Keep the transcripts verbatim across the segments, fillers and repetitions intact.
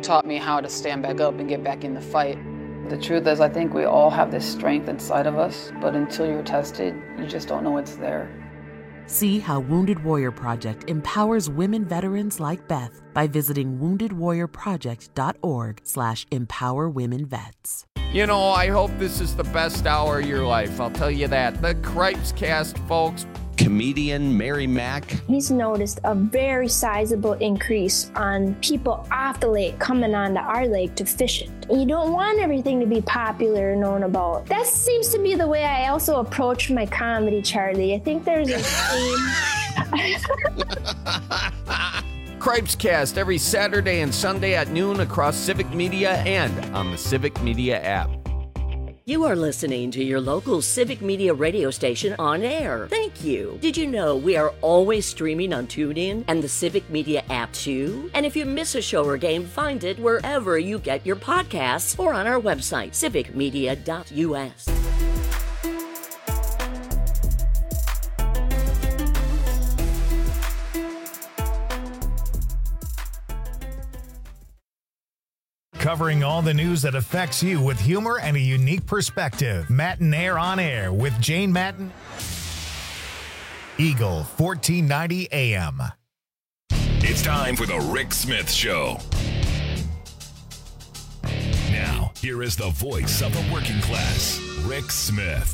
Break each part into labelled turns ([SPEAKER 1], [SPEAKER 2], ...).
[SPEAKER 1] taught me how to stand back up and get back in the fight.
[SPEAKER 2] The truth is, I think we all have this strength inside of us, but until you're tested, you just don't know it's there.
[SPEAKER 3] See how Wounded Warrior Project empowers women veterans like Beth by visiting wounded warrior project dot org slash empower women vets.
[SPEAKER 4] You know, I hope this is the best hour of your life. I'll tell you that. The Cripes Cast, folks.
[SPEAKER 5] Comedian Mary Mack.
[SPEAKER 6] He's noticed a very sizable increase on people off the lake coming onto our lake to fish it. You don't want everything to be popular and known about. That seems to be the way I also approach my comedy, Charlie. I think there's a theme.
[SPEAKER 4] Cripes Cast every Saturday and Sunday at noon across Civic Media and on the Civic Media app.
[SPEAKER 7] You are listening to your local Civic Media radio station on air. Thank you. Did you know we are always streaming on TuneIn and the Civic Media app too? And if you miss a show or game, find it wherever you get your podcasts or on our website, civic media dot u s.
[SPEAKER 8] Covering all the news that affects you with humor and a unique perspective. Matt and Air on Air with Jane Matten. Eagle fourteen ninety A M.
[SPEAKER 9] It's time for the Rick Smith Show. Now, here is the voice of the working class, Rick Smith.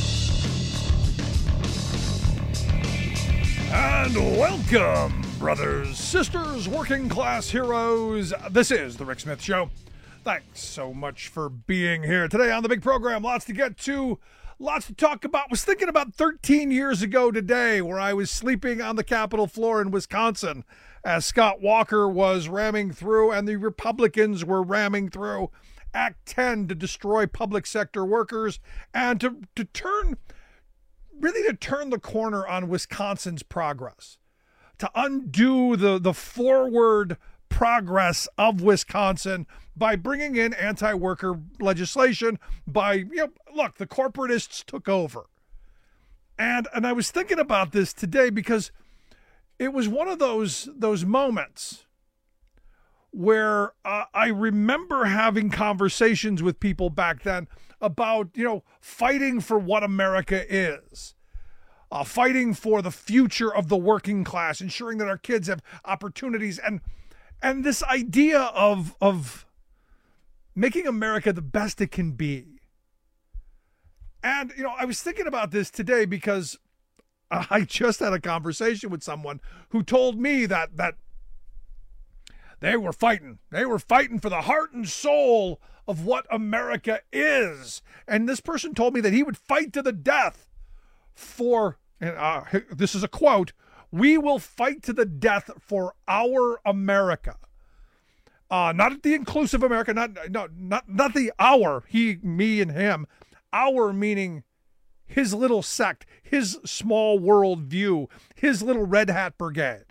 [SPEAKER 10] And welcome, brothers, sisters, working class heroes. This is the Rick Smith Show. Thanks so much for being here today on the big program. Lots to get to, lots to talk about. Was thinking about thirteen years ago today where I was sleeping on the Capitol floor in Wisconsin as Scott Walker was ramming through and the Republicans were ramming through Act ten to destroy public sector workers and to, to turn, really to turn the corner on Wisconsin's progress, to undo the, the forward progress of Wisconsin by bringing in anti-worker legislation. By, you know, look, the corporatists took over. And and I was thinking about this today because it was one of those those moments where uh, I remember having conversations with people back then about, you know, fighting for what America is. Uh, fighting for the future of the working class, ensuring that our kids have opportunities, and and this idea of of making America the best it can be. And, you know, I was thinking about this today because I just had a conversation with someone who told me that that they were fighting. They were fighting for the heart and soul of what America is. And this person told me that he would fight to the death for, and uh, this is a quote, "We will fight to the death for our America." Uh, not the inclusive America, not, no, not, not the our, he, me, and him. Our meaning his little sect, his small world view, his little red hat brigade.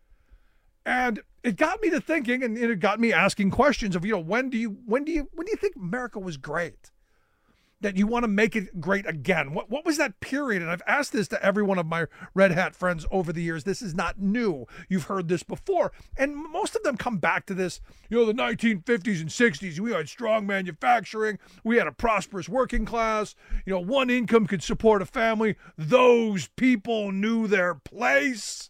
[SPEAKER 10] And it got me to thinking, and it got me asking questions of, you know, when do you, when do you, when do you think America was great? That you want to make it great again? What what was that period? And I've asked this to every one of my red hat friends over the years. This is not new. You've heard this before. And most of them come back to this, you know, the nineteen fifties and sixties. We had strong manufacturing. We had a prosperous working class. You know, one income could support a family. Those people knew their place.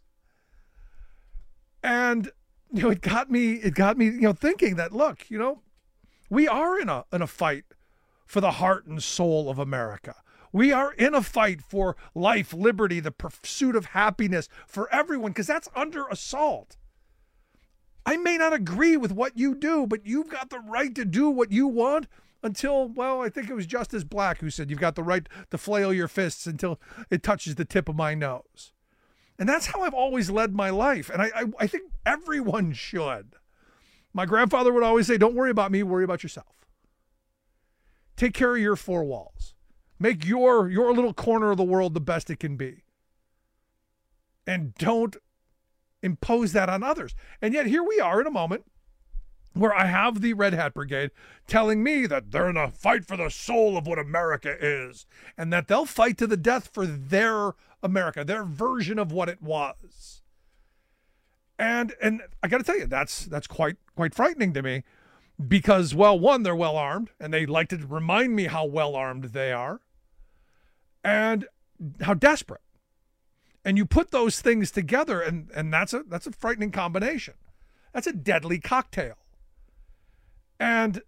[SPEAKER 10] And, you know, it got me, it got me, you know, thinking that, look, you know, we are in a in a fight for the heart and soul of America. We are in a fight for life, liberty, the pursuit of happiness for everyone, because that's under assault. I may not agree with what you do, but you've got the right to do what you want until, well, I think it was Justice Black who said you've got the right to flail your fists until it touches the tip of my nose. And that's how I've always led my life. And I, I, I think everyone should. My grandfather would always say, don't worry about me, worry about yourself. Take care of your four walls. Make your, your little corner of the world the best it can be. And don't impose that on others. And yet here we are in a moment where I have the Red Hat Brigade telling me that they're in a fight for the soul of what America is, and that they'll fight to the death for their America, their version of what it was. And and I got to tell you, that's that's quite quite frightening to me because, well, one, they're well armed and they like to remind me how well armed they are and how desperate. And you put those things together and, and that's a that's a frightening combination. That's a deadly cocktail. And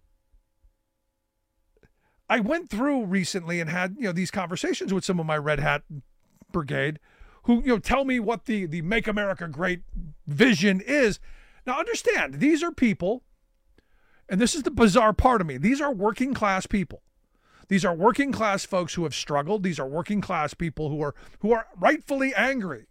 [SPEAKER 10] I went through recently and had, you know, these conversations with some of my Red Hat brigade who, you know, tell me what the, the Make America Great vision is. Now, understand, these are people, and this is the bizarre part of me, these are working class people. These are working class folks who have struggled. These are working class people who are who are rightfully angry,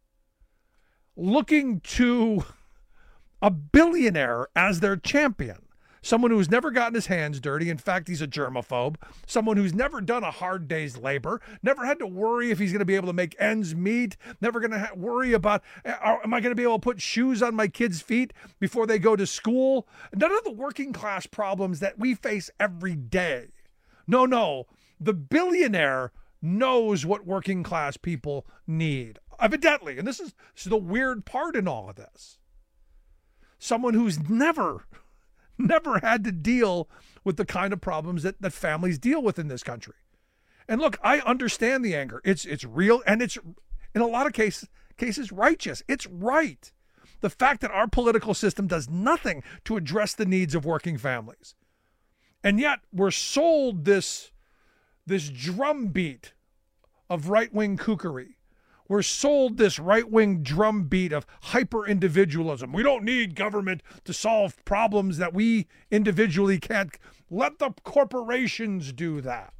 [SPEAKER 10] looking to a billionaire as their champion. Someone who's never gotten his hands dirty. In fact, he's a germaphobe. Someone who's never done a hard day's labor, never had to worry if he's going to be able to make ends meet, never going to ha- worry about, am I going to be able to put shoes on my kids' feet before they go to school? None of the working class problems that we face every day. No, no. The billionaire knows what working class people need. Evidently. And this is, this is the weird part in all of this. Someone who's never... never had to deal with the kind of problems that, that families deal with in this country. And look, I understand the anger. It's it's real, and it's, in a lot of cases, cases righteous. It's right. The fact that our political system does nothing to address the needs of working families. And yet we're sold this, this drumbeat of right-wing kookery. We're sold this right-wing drumbeat of hyper-individualism. We don't need government to solve problems that we individually can't. Let the corporations do that.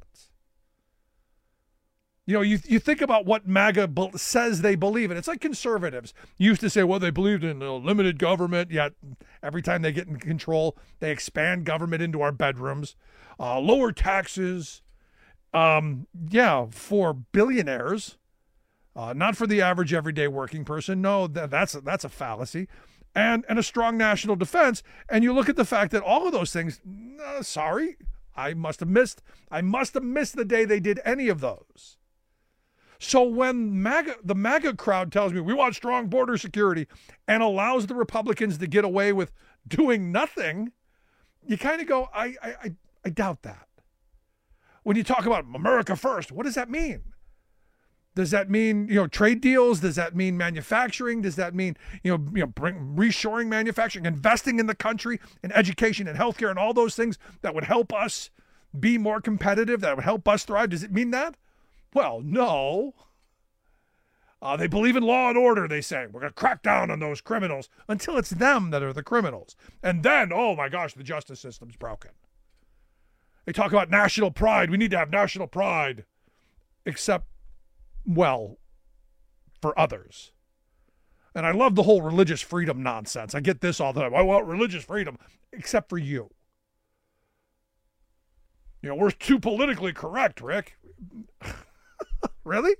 [SPEAKER 10] You know, you, you think about what MAGA be- says they believe in. It's like conservatives used to say, well, they believed in a limited government, yet every time they get in control, they expand government into our bedrooms, uh, lower taxes, um, yeah, for billionaires. Uh, not for the average everyday working person. No, that, that's a, that's a fallacy. And and a strong national defense. And you look at the fact that all of those things, uh, sorry, I must have missed. I must have missed the day they did any of those. So when MAGA, the MAGA crowd tells me we want strong border security and allows the Republicans to get away with doing nothing, you kind of go, I, I, I, I doubt that. When you talk about America first, what does that mean? Does that mean, you know, trade deals? Does that mean manufacturing? Does that mean, you know, you know, bring reshoring manufacturing, investing in the country, in education and healthcare and all those things that would help us be more competitive, that would help us thrive? Does it mean that? Well, no. Uh, they believe in law and order, they say. We're going to crack down on those criminals until it's them that are the criminals. And then, oh my gosh, the justice system's broken. They talk about national pride. We need to have national pride. Except, well, for others. And I love the whole religious freedom nonsense. I get this all the time. I want religious freedom, except for you. You know, we're too politically correct, Rick. Really?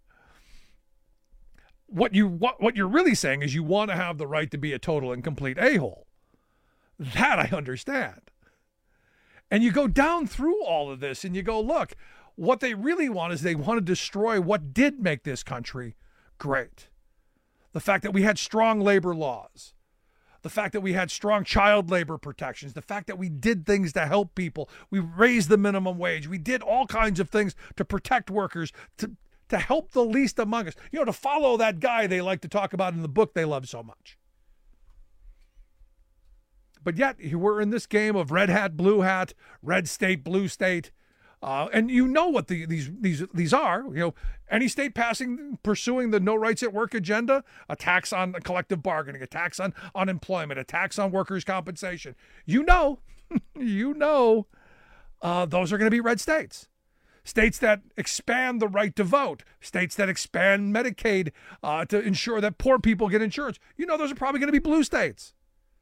[SPEAKER 10] What you what, what you're really saying is you want to have the right to be a total and complete a-hole. That I understand. And you go down through all of this and you go, look, what they really want is they want to destroy what did make this country great. The fact that we had strong labor laws, the fact that we had strong child labor protections, the fact that we did things to help people. We raised the minimum wage. We did all kinds of things to protect workers, to, to help the least among us. You know, to follow that guy they like to talk about in the book they love so much. But yet, we're in this game of red hat, blue hat, red state, blue state. Uh, and you know what the, these these these are. You know, any state passing, pursuing the no rights at work agenda, a tax on collective bargaining, a tax on unemployment, a tax on workers' compensation. You know, you know, uh, those are going to be red states. States that expand the right to vote, states that expand Medicaid uh, to ensure that poor people get insurance. You know, those are probably going to be blue states.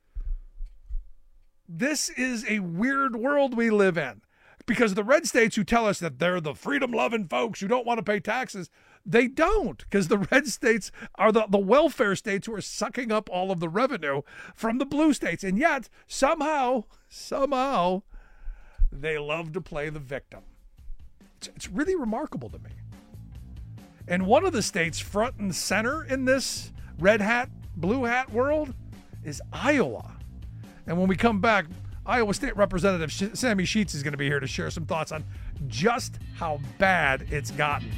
[SPEAKER 10] This is a weird world we live in. Because the red states who tell us that they're the freedom-loving folks who don't want to pay taxes, they don't. Because the red states are the, the welfare states who are sucking up all of the revenue from the blue states. And yet, somehow, somehow, they love to play the victim. It's, it's really remarkable to me. And one of the states front and center in this red hat blue hat world is Iowa. And when we come back, Iowa State Representative Sh- Sammy Sheets is going to be here to share some thoughts on just how bad it's gotten.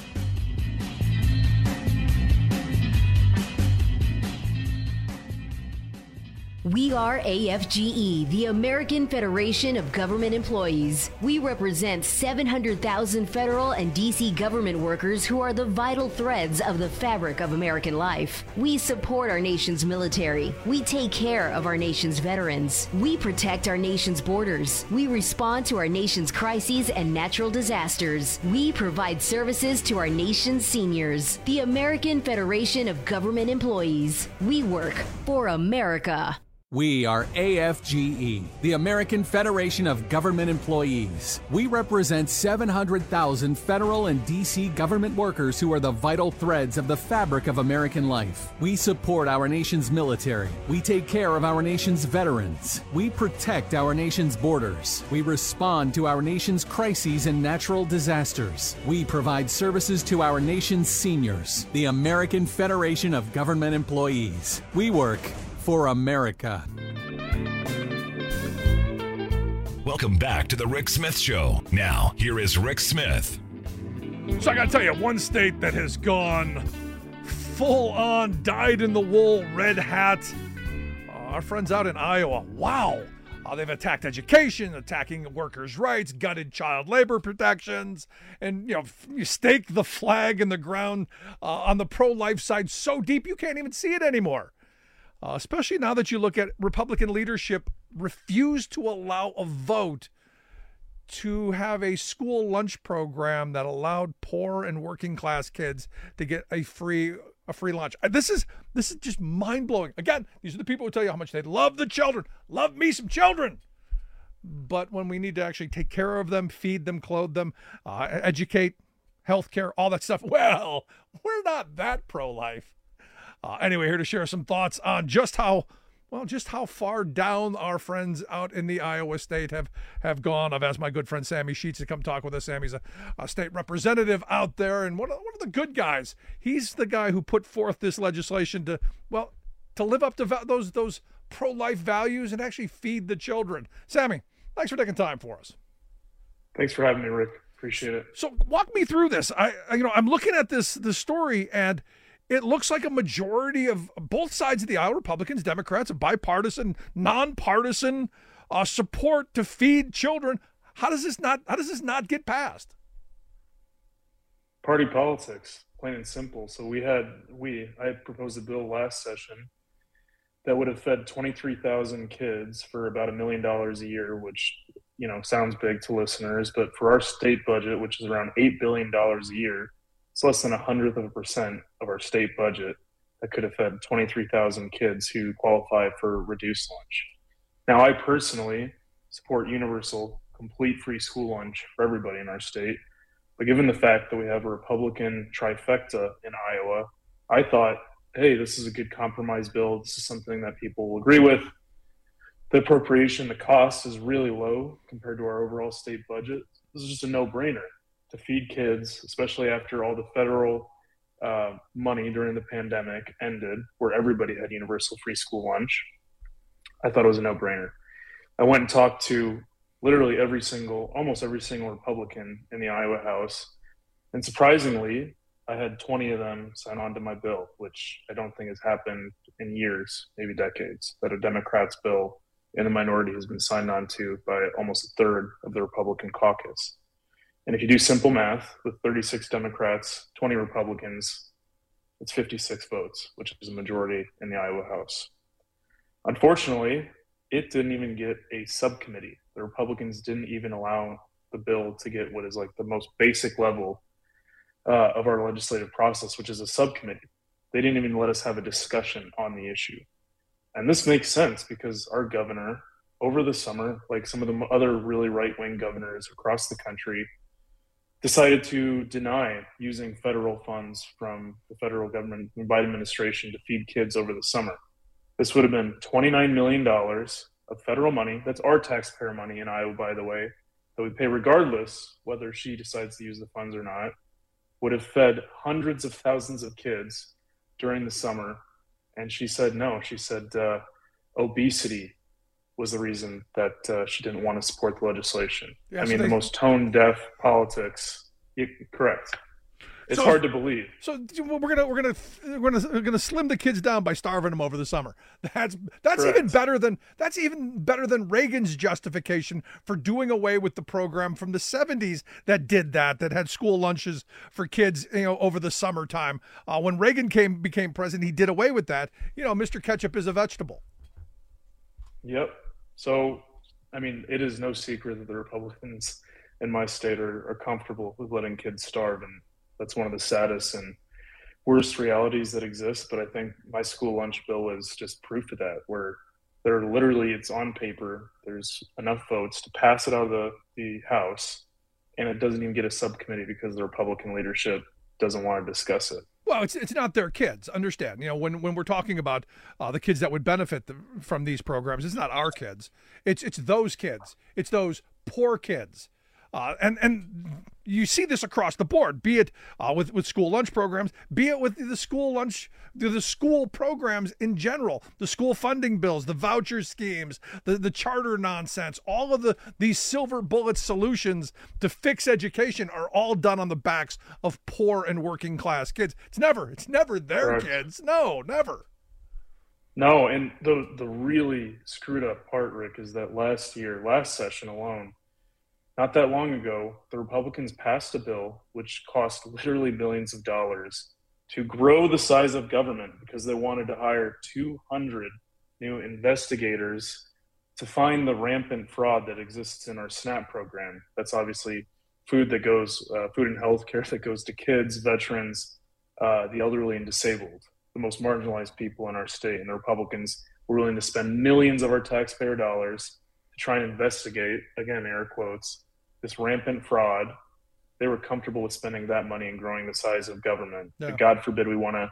[SPEAKER 11] We are A F G E, the American Federation of Government Employees. We represent seven hundred thousand federal and D C government workers who are the vital threads of the fabric of American life. We support our nation's military. We take care of our nation's veterans. We protect our nation's borders. We respond to our nation's crises and natural disasters. We provide services to our nation's seniors. The American Federation of Government Employees. We work for America.
[SPEAKER 12] We are A F G E, the American Federation of Government Employees. We represent seven hundred thousand federal and D C government workers who are the vital threads of the fabric of American life. We support our nation's military. We take care of our nation's veterans. We protect our nation's borders. We respond to our nation's crises and natural disasters. We provide services to our nation's seniors. The American Federation of Government Employees. We work for America.
[SPEAKER 9] Welcome back to the Rick Smith Show. Now, here is Rick Smith.
[SPEAKER 10] So I gotta tell you, one state that has gone full on, dyed-in-the-wool, red hat, uh, our friends out in Iowa. Wow. Uh, they've attacked education, attacking workers' rights, gutted child labor protections, and, you know, you stake the flag in the ground uh, on the pro-life side so deep you can't even see it anymore. Uh, especially now that you look at Republican leadership refuse to allow a vote to have a school lunch program that allowed poor and working class kids to get a free a free lunch. This is this is just mind-blowing. Again, these are the people who tell you how much they love the children. Love me some children. But when we need to actually take care of them, feed them, clothe them, uh, educate, healthcare, all that stuff, well, we're not that pro-life. Uh, anyway, here to share some thoughts on just how, well, just how far down our friends out in the Iowa state have, have gone. I've asked my good friend Sammy Sheets to come talk with us. Sammy's a, a state representative out there, and one of, one of the good guys. He's the guy who put forth this legislation to, well, to live up to va- those those pro-life values and actually feed the children. Sammy, thanks for taking time for us.
[SPEAKER 13] Thanks for having me, Rick. Appreciate it.
[SPEAKER 10] So walk me through this. I, I you know, I'm looking at this this story, and it looks like a majority of both sides of the aisle, Republicans, Democrats, a bipartisan, nonpartisan uh, support to feed children. How does this not? How does this not get passed?
[SPEAKER 13] Party politics, plain and simple. So we had we I had proposed a bill last session that would have fed twenty-three thousand kids for about a million dollars a year, which, you know, sounds big to listeners, but for our state budget, which is around eight billion dollars a year, it's less than a hundredth of a percent of our state budget that could have fed twenty-three thousand kids who qualify for reduced lunch. Now, I personally support universal, complete free school lunch for everybody in our state. But given the fact that we have a Republican trifecta in Iowa, I thought, hey, this is a good compromise bill. This is something that people will agree with. The appropriation, the cost is really low compared to our overall state budget. This is just a no-brainer to feed kids, especially after all the federal uh, money during the pandemic ended, where everybody had universal free school lunch. I thought it was a no-brainer. I went and talked to literally every single, almost every single Republican in the Iowa House. And surprisingly, I had twenty of them sign on to my bill, which I don't think has happened in years, maybe decades, that a Democrat's bill in the minority has been signed on to by almost a third of the Republican caucus. And if you do simple math, with thirty-six Democrats, twenty Republicans, it's fifty-six votes, which is a majority in the Iowa House. Unfortunately, it didn't even get a subcommittee. The Republicans didn't even allow the bill to get what is like the most basic level uh, of our legislative process, which is a subcommittee. They didn't even let us have a discussion on the issue. And this makes sense because our governor, over the summer, like some of the other really right-wing governors across the country, decided to deny using federal funds from the federal government and Biden administration to feed kids over the summer. This would have been twenty-nine million dollars of federal money. That's our taxpayer money in Iowa, by the way, that we pay regardless whether she decides to use the funds or not, would have fed hundreds of thousands of kids during the summer And she said no. She said uh, obesity was the reason that uh, she didn't want to support the legislation.
[SPEAKER 10] Yeah,
[SPEAKER 13] I
[SPEAKER 10] so
[SPEAKER 13] mean,
[SPEAKER 10] they,
[SPEAKER 13] the most tone-deaf politics. You, correct. It's
[SPEAKER 10] so,
[SPEAKER 13] hard to believe.
[SPEAKER 10] So we're gonna we're gonna we're gonna we're gonna slim the kids down by starving them over the summer. That's that's
[SPEAKER 13] Correct.
[SPEAKER 10] even better than that's even better than Reagan's justification for doing away with the program from the seventies that did that that had school lunches for kids, you know, over the summertime. Uh, when Reagan came became president, he did away with that. You know, Mister Ketchup is a vegetable.
[SPEAKER 13] Yep. So, I mean, it is no secret that the Republicans in my state are, are comfortable with letting kids starve, and that's one of the saddest and worst realities that exist. But I think my school lunch bill is just proof of that, where there are literally, it's on paper, there's enough votes to pass it out of the, the House, and it doesn't even get a subcommittee because the Republican leadership doesn't want to discuss it.
[SPEAKER 10] Well, it's it's not their kids. Understand, you know, when when we're talking about uh, the kids that would benefit the, from these programs, it's not our kids. It's it's those kids. It's those poor kids. Uh, and and you see this across the board, be it uh, with, with school lunch programs, be it with the school lunch, the school programs in general, the school funding bills, the voucher schemes, the, the charter nonsense, all of the these silver bullet solutions to fix education are all done on the backs of poor and working class kids. It's never, it's never their
[SPEAKER 13] Correct.
[SPEAKER 10] kids. No, never.
[SPEAKER 13] No, and the the really screwed up part, Rick, is that last year, last session alone, not that long ago, the Republicans passed a bill which cost literally millions of dollars to grow the size of government because they wanted to hire two hundred new investigators to find the rampant fraud that exists in our SNAP program. That's obviously food that goes, uh, food and health care that goes to kids, veterans, uh, the elderly and disabled, the most marginalized people in our state. And the Republicans were willing to spend millions of our taxpayer dollars to try and investigate, again, air quotes, this rampant fraud. They were comfortable with spending that money and growing the size of government.
[SPEAKER 10] Yeah.
[SPEAKER 13] But God forbid we want to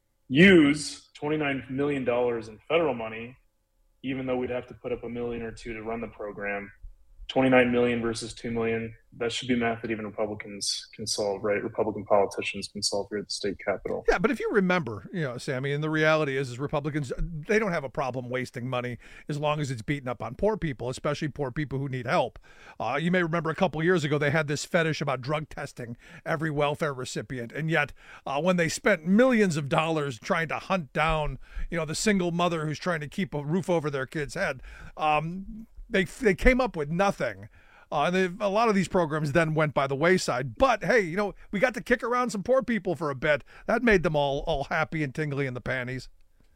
[SPEAKER 13] use twenty-nine million dollars in federal money, even though we'd have to put up a million or two to run the program. twenty-nine million versus two million, that should be math that even Republicans can solve, right? Republican politicians can solve here at the state capitol.
[SPEAKER 10] Yeah, but if you remember, you know, Sammy, and the reality is, is Republicans, they don't have a problem wasting money as long as it's beaten up on poor people, especially poor people who need help. Uh, you may remember a couple years ago, they had this fetish about drug testing every welfare recipient. And yet uh, when they spent millions of dollars trying to hunt down, you know, the single mother who's trying to keep a roof over their kid's head, um, they, they came up with nothing. Uh, and they, a lot of these programs then went by the wayside. But hey, you know, we got to kick around some poor people for a bit. That made them all all happy and tingly in the panties.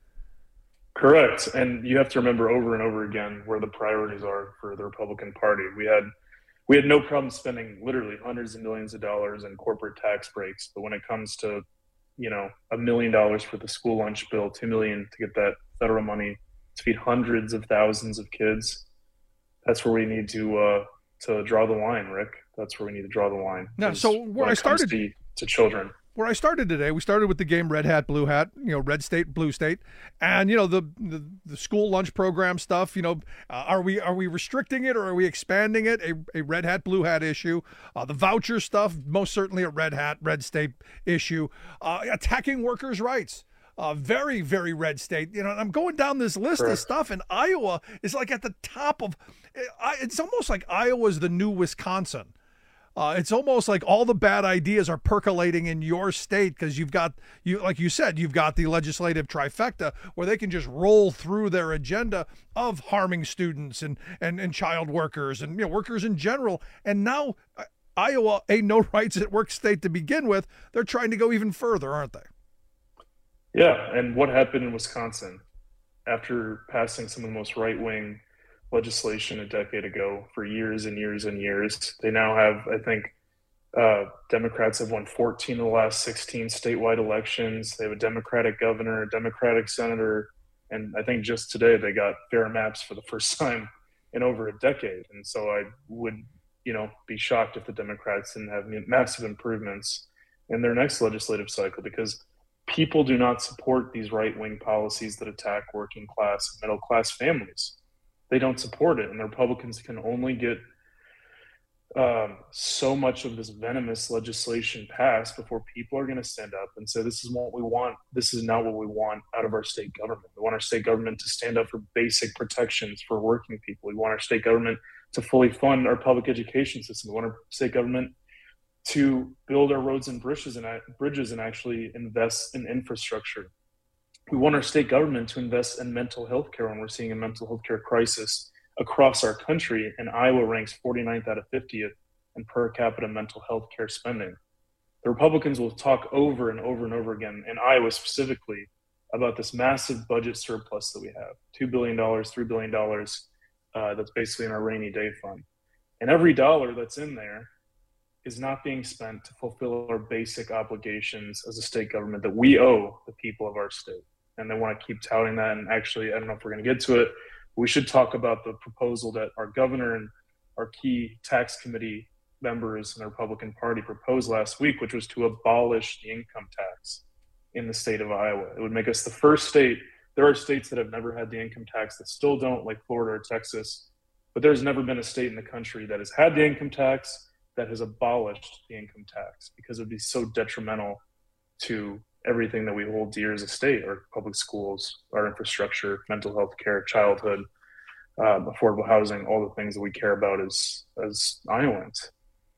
[SPEAKER 13] Correct. And you have to remember over and over again where the priorities are for the Republican Party. We had we had no problem spending literally hundreds of millions of dollars in corporate tax breaks. But when it comes to, you know, a million dollars for the school lunch bill, two million to get that federal money to feed hundreds of thousands of kids, that's where we need to uh, to draw the line, Rick. That's where we need to draw the line.
[SPEAKER 10] Yeah. So where I started
[SPEAKER 13] to, to children,
[SPEAKER 10] where I started today, we started with the game Red Hat, Blue Hat. You know, red state, blue state, and you know the the, the school lunch program stuff. You know, uh, are we are we restricting it or are we expanding it? A, a Red Hat, Blue Hat issue. Uh, the voucher stuff, most certainly a Red Hat, red state issue. Uh, attacking workers' rights. Uh, very, very red state. You know, I'm going down this list
[SPEAKER 13] Correct.
[SPEAKER 10] of stuff, and Iowa is like at the top of. It's almost like Iowa's the new Wisconsin. Uh, it's almost like all the bad ideas are percolating in your state because you've got you, like you said, you've got the legislative trifecta where they can just roll through their agenda of harming students and and and child workers and you know workers in general. And now uh, Iowa, a no rights at work state to begin with, they're trying to go even further, aren't they?
[SPEAKER 13] Yeah, and what happened in Wisconsin after passing some of the most right-wing legislation a decade ago for years and years and years? They now have, I think, uh, Democrats have won fourteen of the last sixteen statewide elections. They have a Democratic governor, a Democratic senator, and I think just today they got fair maps for the first time in over a decade. And so I would, you know, be shocked if the Democrats didn't have massive improvements in their next legislative cycle, because people do not support these right-wing policies that attack working class and middle class families. They don't support it, and the Republicans can only get um, so much of this venomous legislation pass before people are going to stand up and say, this is what we want. This is not what we want out of our state government. We want our state government to stand up for basic protections for working people. We want our state government to fully fund our public education system. We want our state government to build our roads and bridges and bridges and actually invest in infrastructure. We want our state government to invest in mental health care when we're seeing a mental health care crisis across our country, and Iowa ranks forty-ninth out of fiftieth in per capita mental health care spending. The Republicans will talk over and over and over again, in Iowa specifically, about this massive budget surplus that we have, two billion dollars, three billion dollars, uh, that's basically in our rainy day fund. And every dollar that's in there is not being spent to fulfill our basic obligations as a state government that we owe the people of our state. And they want to keep touting that. And actually, I don't know if we're going to get to it, we should talk about the proposal that our governor and our key tax committee members in the Republican Party proposed last week, which was to abolish the income tax in the state of Iowa. It would make us the first state. There are states that have never had the income tax that still don't, like Florida or Texas, but there's never been a state in the country that has had the income tax that has abolished the income tax, because it would be so detrimental to everything that we hold dear as a state: our public schools, our infrastructure, mental health care, childhood, uh, affordable housing, all the things that we care about as as Iowans.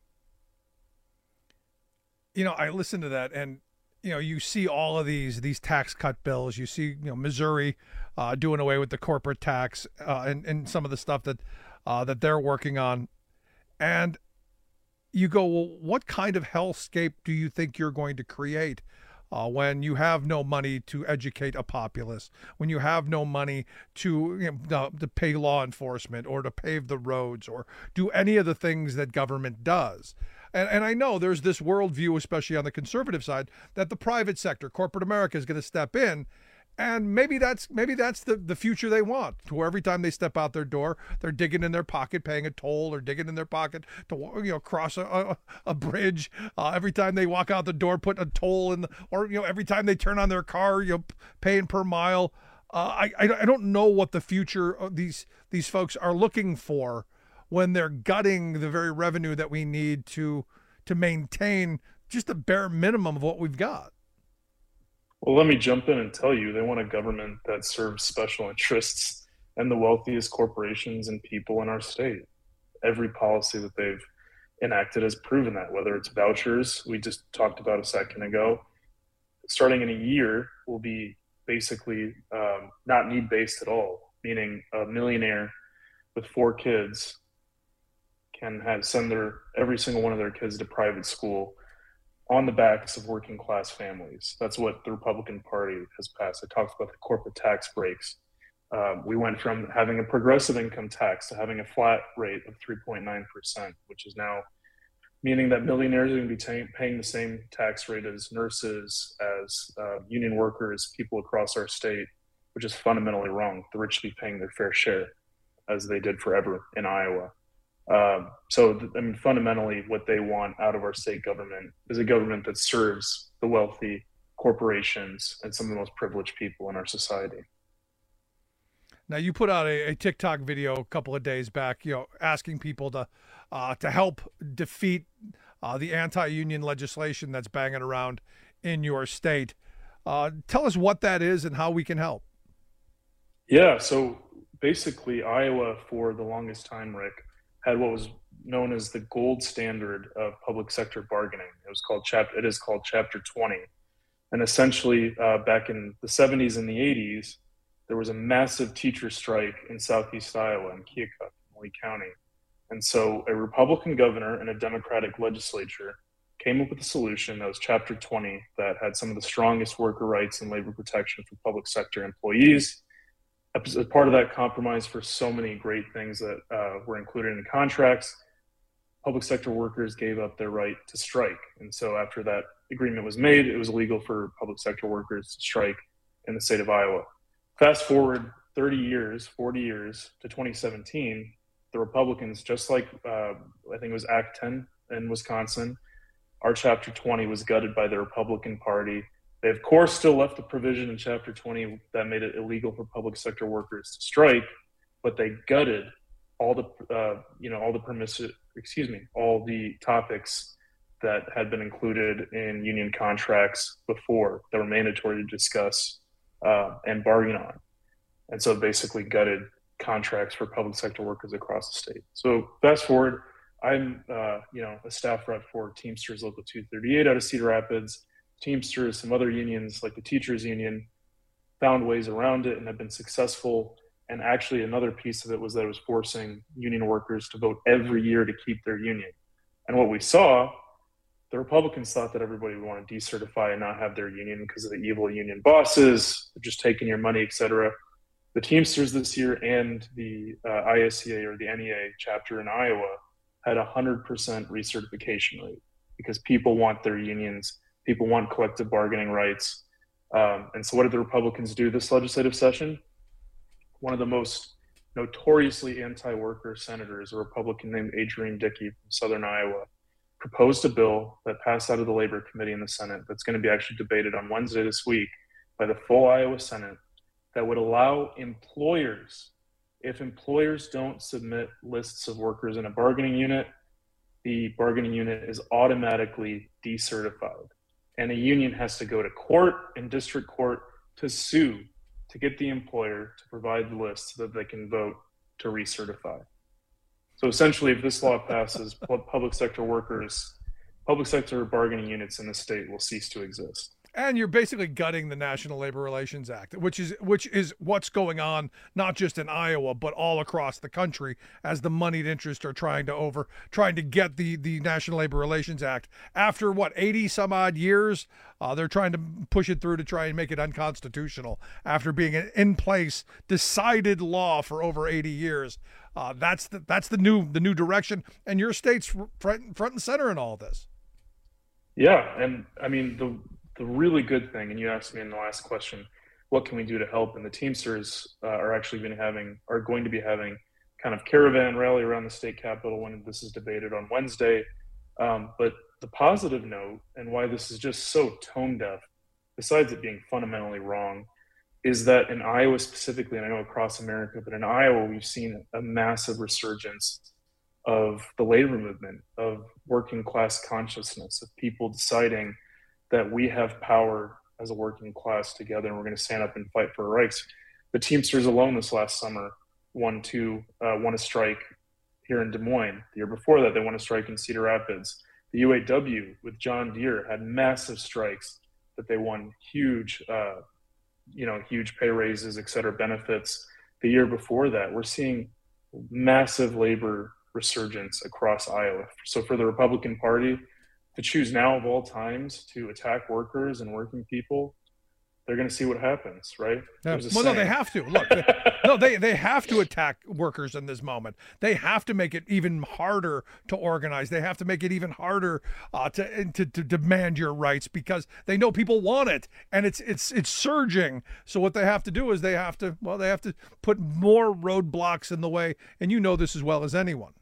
[SPEAKER 10] You know, I listen to that, and you know, you see all of these these tax cut bills. You see, you know, Missouri uh, doing away with the corporate tax, uh, and and some of the stuff that uh, that they're working on, and you go, well, what kind of hellscape do you think you're going to create uh, when you have no money to educate a populace, when you have no money to, you know, to pay law enforcement or to pave the roads or do any of the things that government does? And, and I know there's this worldview, especially on the conservative side, that the private sector, corporate America, is going to step in. And maybe that's maybe that's the, the future they want, to where every time they step out their door, they're digging in their pocket, paying a toll, or digging in their pocket to, you know, cross a, a, a bridge. Uh, every time they walk out the door, putting a toll in, the, or, you know, every time they turn on their car, you know, paying per mile. Uh, I, I I don't know what the future of these these folks are looking for when they're gutting the very revenue that we need to to maintain just the bare minimum of what we've got.
[SPEAKER 13] Well, let me jump in and tell you, they want a government that serves special interests and the wealthiest corporations and people in our state. Every policy that they've enacted has proven that, whether it's vouchers, we just talked about a second ago, starting in a year will be basically um, not need-based at all, meaning a millionaire with four kids can have send their every single one of their kids to private school on the backs of working class families. That's what the Republican Party has passed. I talked about the corporate tax breaks. Um, we went from having a progressive income tax to having a flat rate of three point nine percent, which is now meaning that millionaires are going to be t- paying the same tax rate as nurses, as uh, union workers, people across our state, which is fundamentally wrong. The rich should be paying their fair share, as they did forever in Iowa. Um, so, I mean, fundamentally, what they want out of our state government is a government that serves the wealthy, corporations, and some of the most privileged people in our society.
[SPEAKER 10] Now, you put out a, a TikTok video a couple of days back, you know, asking people to uh, to help defeat uh, the anti-union legislation that's banging around in your state. Uh, tell us what that is and how we can help.
[SPEAKER 13] Yeah, so basically, Iowa, for the longest time, Rick, had what was known as the gold standard of public sector bargaining. It was called chapter. It is called Chapter twenty, and essentially, uh, back in the seventies and the eighties, there was a massive teacher strike in Southeast Iowa in Keokuk, Lee County, and so a Republican governor and a Democratic legislature came up with a solution that was Chapter twenty, that had some of the strongest worker rights and labor protection for public sector employees. As part of that compromise, for so many great things that uh, were included in contracts, public sector workers gave up their right to strike. And so after that agreement was made, it was illegal for public sector workers to strike in the state of Iowa. Fast forward thirty years, forty years to twenty seventeen, the Republicans, just like uh, I think it was Act ten in Wisconsin, our Chapter twenty was gutted by the Republican Party. They, of course, still left the provision in Chapter twenty that made it illegal for public sector workers to strike, but they gutted all the, uh, you know, all the permissive, excuse me, all the topics that had been included in union contracts before that were mandatory to discuss uh, and bargain on. And so it basically gutted contracts for public sector workers across the state. So fast forward, I'm, uh, you know, a staff rep for Teamsters Local two thirty-eight out of Cedar Rapids. Teamsters, some other unions like the Teachers Union, found ways around it and have been successful. And actually another piece of it was that it was forcing union workers to vote every year to keep their union. And what we saw, the Republicans thought that everybody would want to decertify and not have their union because of the evil union bosses, just taking your money, et cetera. The Teamsters this year and the uh, I S C A or the N E A chapter in Iowa had a one hundred percent recertification rate because people want their unions, people want collective bargaining rights. Um, and so what did the Republicans do this legislative session? One of the most notoriously anti-worker senators, a Republican named Adrian Dickey from Southern Iowa, proposed a bill that passed out of the Labor Committee in the Senate that's going to be actually debated on Wednesday this week by the full Iowa Senate that would allow employers, if employers don't submit lists of workers in a bargaining unit, the bargaining unit is automatically decertified. And a union has to go to court and district court to sue to get the employer to provide the list so that they can vote to recertify. So essentially, if this law passes, public sector workers, public sector bargaining units in the state will cease to exist.
[SPEAKER 10] And you're basically gutting the National Labor Relations Act, which is which is what's going on not just in Iowa but all across the country as the moneyed interests are trying to over trying to get the the National Labor Relations Act after what eighty some odd years. Uh, they're trying to push it through to try and make it unconstitutional after being an in place decided law for over eighty years. Uh, that's the that's the new the new direction, and your state's front front and center in all this.
[SPEAKER 13] Yeah, and I mean the. The really good thing, and you asked me in the last question, what can we do to help? And the Teamsters uh, are actually been having, are going to be having kind of caravan rally around the state capitol when this is debated on Wednesday. Um, but the positive note, and why this is just so tone deaf, besides it being fundamentally wrong, is that in Iowa specifically, and I know across America, but in Iowa, we've seen a massive resurgence of the labor movement, of working class consciousness, of people deciding that we have power as a working class together, and we're going to stand up and fight for our rights. The Teamsters alone this last summer won two, uh, won a strike here in Des Moines. The year before that, they won a strike in Cedar Rapids. The U A W with John Deere had massive strikes that they won huge, uh, you know, huge pay raises, et cetera, benefits. The year before that, we're seeing massive labor resurgence across Iowa. So for the Republican Party to choose now of all times to attack workers and working people, they're going to see what happens, right?
[SPEAKER 10] Yeah. Well, no, they have to. Look, they, no, they, they have to attack workers in this moment. They have to make it even harder to organize. They have to make it even harder uh, to, to to demand your rights because they know people want it, and it's it's it's surging. So what they have to do is they have to well they have to put more roadblocks in the way, and you know this as well as anyone.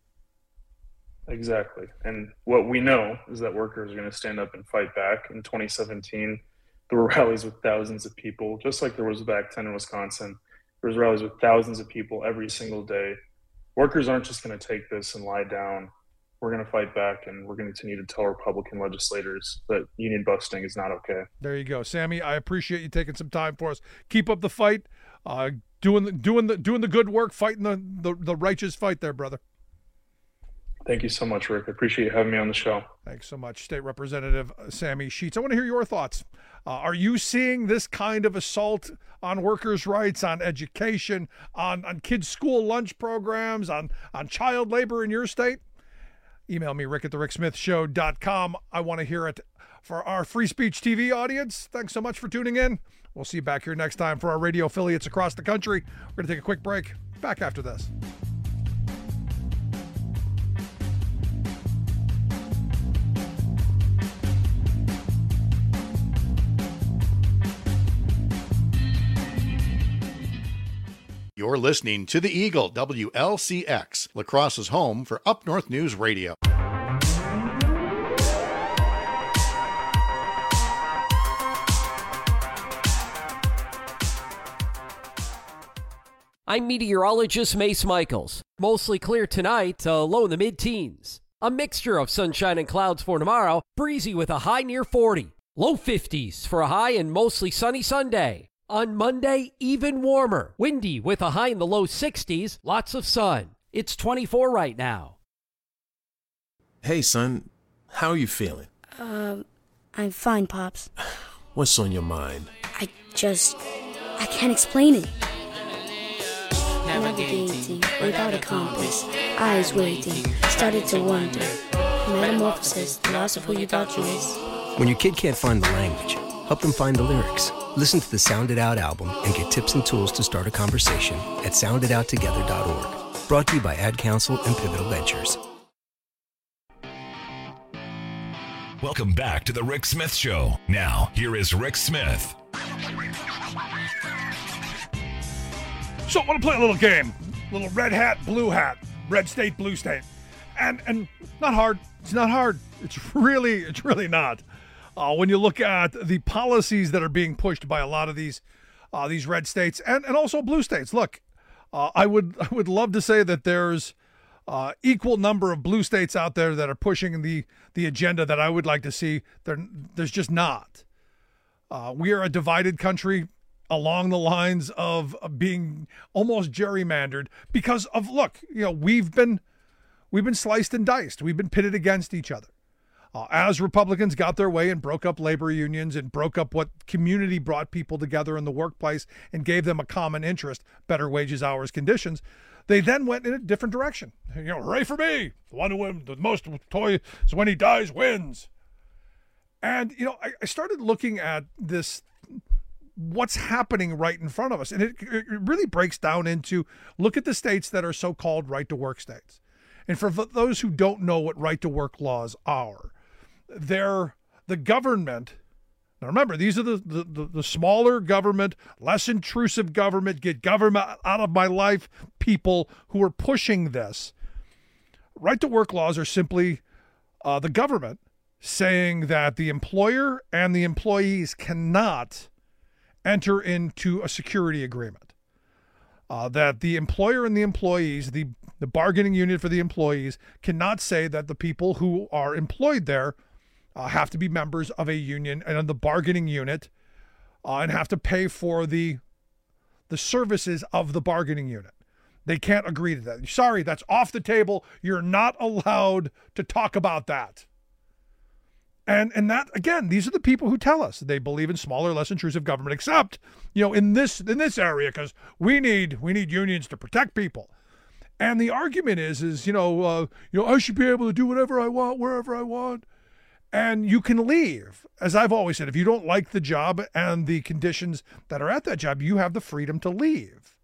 [SPEAKER 13] Exactly. And what we know is that workers are going to stand up and fight back. In twenty seventeen, there were rallies with thousands of people, just like there was with Act ten in Wisconsin. There was rallies with thousands of people every single day. Workers aren't just going to take this and lie down. We're going to fight back, and we're going to continue to tell Republican legislators that union busting is not okay.
[SPEAKER 10] There you go. Sammy, I appreciate you taking some time for us. Keep up the fight, uh, doing the, doing the, doing the good work, fighting the, the, the righteous fight there, brother.
[SPEAKER 13] Thank you so much, Rick. I appreciate you having me on the show.
[SPEAKER 10] Thanks so much, State Representative Sammy Sheets. I want to hear your thoughts. Uh, are you seeing this kind of assault on workers' rights, on education, on, on kids' school lunch programs, on, on child labor in your state? Email me, rick at the rick smith show dot com. I want to hear it. For our Free Speech T V audience, thanks so much for tuning in. We'll see you back here next time for our radio affiliates across the country. We're going to take a quick break. Back after this.
[SPEAKER 14] You're listening to The Eagle, W L C X, La Crosse's home for Up North News Radio.
[SPEAKER 15] I'm meteorologist Mace Michaels. Mostly clear tonight, uh, low in the mid-teens. A mixture of sunshine and clouds for tomorrow, breezy with a high near forty. Low fifties for a high and mostly sunny Sunday. On Monday, even warmer, windy with a high in the low sixties, lots of sun. It's twenty-four right now.
[SPEAKER 16] Hey, son, how are you feeling?
[SPEAKER 17] Um, I'm fine, Pops.
[SPEAKER 16] What's on your mind?
[SPEAKER 17] I just... I can't explain it. Navigating without a compass, eyes waiting, started to wonder. Metamorphosis, the loss of who you thought you is.
[SPEAKER 18] When your kid can't find the language, help them find the lyrics. Listen to the Sound It Out album and get tips and tools to start a conversation at sound it out together dot org. Brought to you by Ad Council and Pivotal Ventures.
[SPEAKER 9] Welcome back to the Rick Smith Show. Now, here is Rick Smith.
[SPEAKER 10] So I want to play a little game. A little red hat, blue hat. Red state, blue state. And and not hard. It's not hard. It's really, it's really not. Uh, when you look at the policies that are being pushed by a lot of these uh, these red states and, and also blue states. Look, uh, I would I would love to say that there's uh, equal number of blue states out there that are pushing the the agenda that I would like to see. There, there's just not. Uh, we are a divided country along the lines of being almost gerrymandered because of, look, you know, we've been we've been sliced and diced. We've been pitted against each other. Uh, as Republicans got their way and broke up labor unions and broke up what community brought people together in the workplace and gave them a common interest, better wages, hours, conditions, they then went in a different direction. You know, hooray for me. The one who wins the most toys when he dies wins. And, you know, I, I started looking at this, what's happening right in front of us. And it, it really breaks down into, look at the states that are so-called right-to-work states. And for those who don't know what right-to-work laws are, they're the government. Now remember, these are the, the, the, the smaller government, less intrusive government, get government out of my life people who are pushing this. Right-to-work laws are simply uh, the government saying that the employer and the employees cannot enter into a security agreement. Uh, that the employer and the employees, the, the bargaining unit for the employees, cannot say that the people who are employed there uh, have to be members of a union and of the bargaining unit uh, and have to pay for the, the services of the bargaining unit. They can't agree to that. Sorry, that's off the table. You're not allowed to talk about that. And and that, again, these are the people who tell us they believe in smaller, less intrusive government, except, you know, in this in this area, because we need we need unions to protect people. And the argument is, is you know, uh, you know, I should be able to do whatever I want, wherever I want. And you can leave. As I've always said, if you don't like the job and the conditions that are at that job, you have the freedom to leave.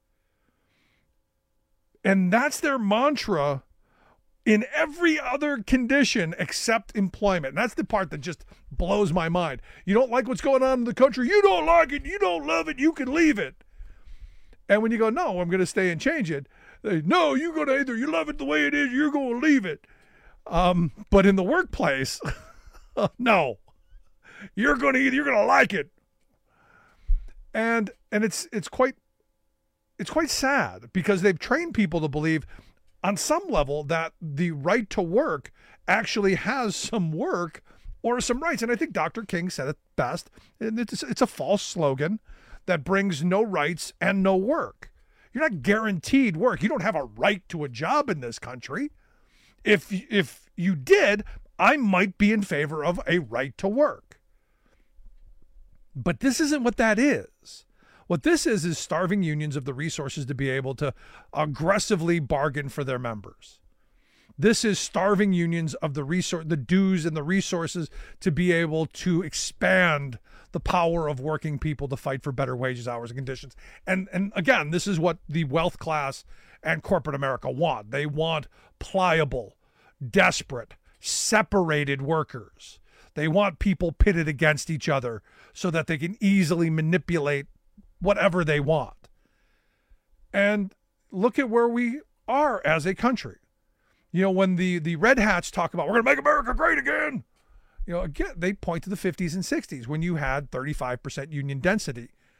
[SPEAKER 10] And that's their mantra in every other condition except employment. And that's the part that just blows my mind. You don't like what's going on in the country. You don't like it. You don't love it. You can leave it. And when you go, no, I'm going to stay and change it. They, no, you're going to either you love it the way it is, you're going to leave it. Um, but in the workplace, no, you're going to either you're going to like it. And and it's it's quite it's quite sad because they've trained people to believe on some level that the right to work actually has some work or some rights. And I think Doctor King said it best. It's, it's a false slogan that brings no rights and no work. You're not guaranteed work. You don't have a right to a job in this country. If, if you did, I might be in favor of a right to work. But this isn't what that is. What this is is starving unions of the resources to be able to aggressively bargain for their members. This is starving unions of the resource, the dues and the resources to be able to expand the power of working people to fight for better wages, hours, and conditions. And and again, this is what the wealth class and corporate America want. They want pliable, desperate, separated workers. They want people pitted against each other so that they can easily manipulate whatever they want. And look at where we are as a country. You know, when the, the red hats talk about, we're going to make America great again, you know, again, they point to the fifties and sixties when you had thirty-five percent union density,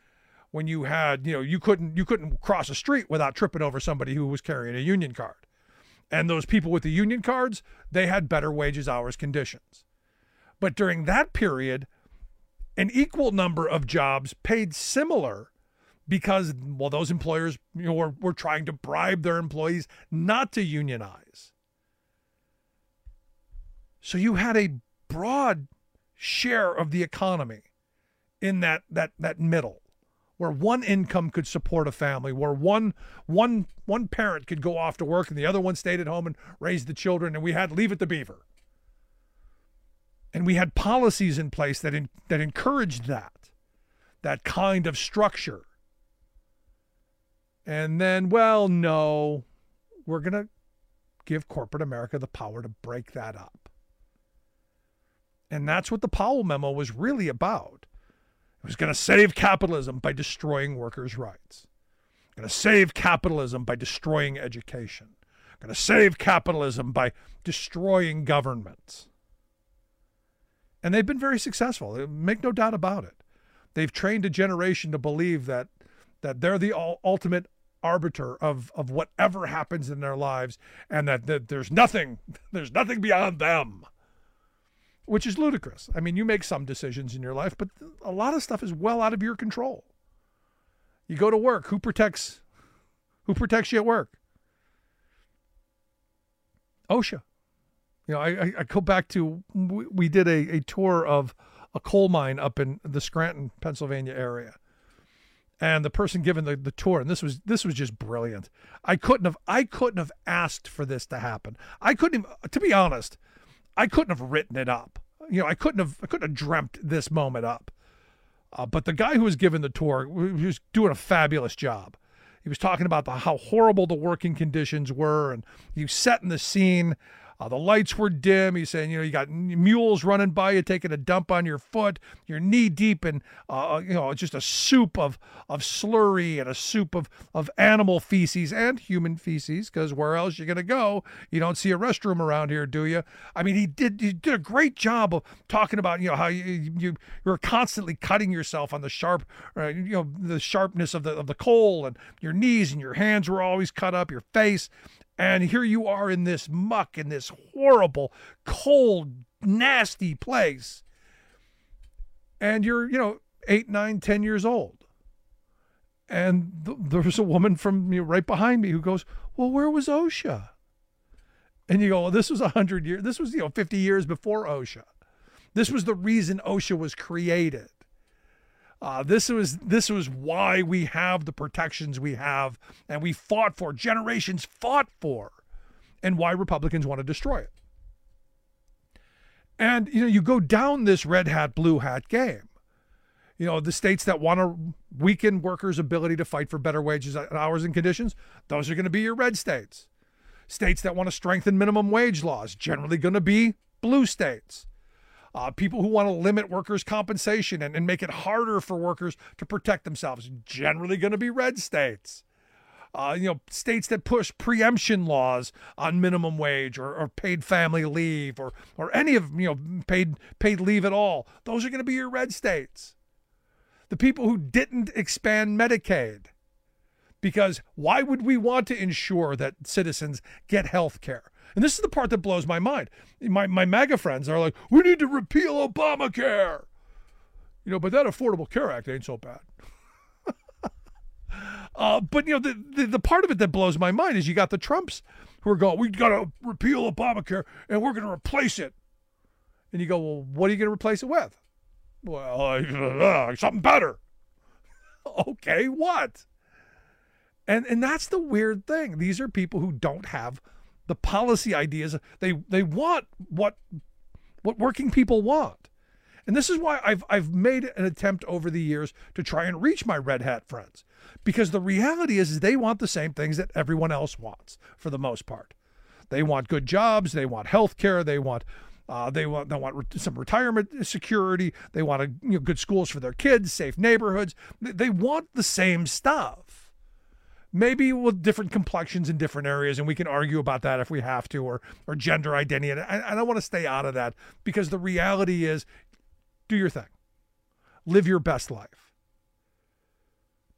[SPEAKER 10] when you had, you know, you couldn't you couldn't cross a street without tripping over somebody who was carrying a union card. And those people with the union cards, they had better wages, hours, conditions. But during that period, an equal number of jobs paid similar because, well, those employers, you know, were, were trying to bribe their employees not to unionize. So you had a broad share of the economy in that that that middle, where one income could support a family, where one one one parent could go off to work and the other one stayed at home and raised the children, and we had Leave It to Beaver. And we had policies in place that in, that encouraged that, that kind of structure. And then, well, no, we're going to give corporate America the power to break that up. And that's what the Powell memo was really about. It was going to save capitalism by destroying workers' rights. Going to save capitalism by destroying education. Going to save capitalism by destroying governments. And they've been very successful. Make no doubt about it. They've trained a generation to believe that that they're the ultimate arbiter of, of whatever happens in their lives, and that, that there's nothing, there's nothing beyond them. Which is ludicrous. I mean, you make some decisions in your life, but a lot of stuff is well out of your control. You go to work. Who protects who protects you at work? OSHA. You know, I, I go back to, we, we did a, a tour of a coal mine up in the Scranton, Pennsylvania area. And the person giving the, the tour, and this was this was just brilliant. I couldn't have I couldn't have asked for this to happen. I couldn't have, to be honest, I couldn't have written it up. You know, I couldn't have I couldn't have dreamt this moment up. Uh, but the guy who was giving the tour, he was doing a fabulous job. He was talking about the, how horrible the working conditions were, and he was setting the scene. Uh, the lights were dim. He's saying, you know, you got mules running by you, taking a dump on your foot. You're knee deep in, uh, you know, just a soup of of slurry and a soup of of animal feces and human feces. Because where else you gonna go? You don't see a restroom around here, do you? I mean, he did he did a great job of talking about, you know, how you you you're constantly cutting yourself on the sharp, uh, you know, the sharpness of the of the coal, and your knees and your hands were always cut up, your face. And here you are in this muck, in this horrible, cold, nasty place. And you're, you know, eight, nine, ten years old. And th- there was a woman from, you know, right behind me who goes, well, where was OSHA? And you go, well, this was one hundred years. This was, you know, fifty years before OSHA. This was the reason OSHA was created. Uh, this was this was why we have the protections we have, and we fought for, generations fought for, and why Republicans want to destroy it. And, you know, you go down this red hat, blue hat game. You know, the states that want to weaken workers' ability to fight for better wages, hours, and conditions, those are going to be your red states. States that want to strengthen minimum wage laws, generally going to be blue states. Uh, people who want to limit workers' compensation and, and make it harder for workers to protect themselves, generally going to be red states. Uh, you know, states that push preemption laws on minimum wage or, or paid family leave or or any of, you know, paid paid leave at all, those are going to be your red states. The people who didn't expand Medicaid, because why would we want to ensure that citizens get health care? And this is the part that blows my mind. My my MAGA friends are like, we need to repeal Obamacare. You know, but that Affordable Care Act ain't so bad. uh, but, you know, the, the, the part of it that blows my mind is you got the Trumps who are going, we got to repeal Obamacare and we're going to replace it. And you go, well, what are you going to replace it with? Well, uh, something better. Okay, what? And and that's the weird thing. These are people who don't have the policy ideas. They they want what what working people want. And this is why I've I've made an attempt over the years to try and reach my red hat friends. Because the reality is, is they want the same things that everyone else wants for the most part. They want good jobs, they want health care, they want uh, they want they want re- some retirement security, they want a, you know, good schools for their kids, safe neighborhoods. They want the same stuff. Maybe with different complexions in different areas, and we can argue about that if we have to, or or gender identity. And I, I don't want to stay out of that, because the reality is, do your thing. Live your best life.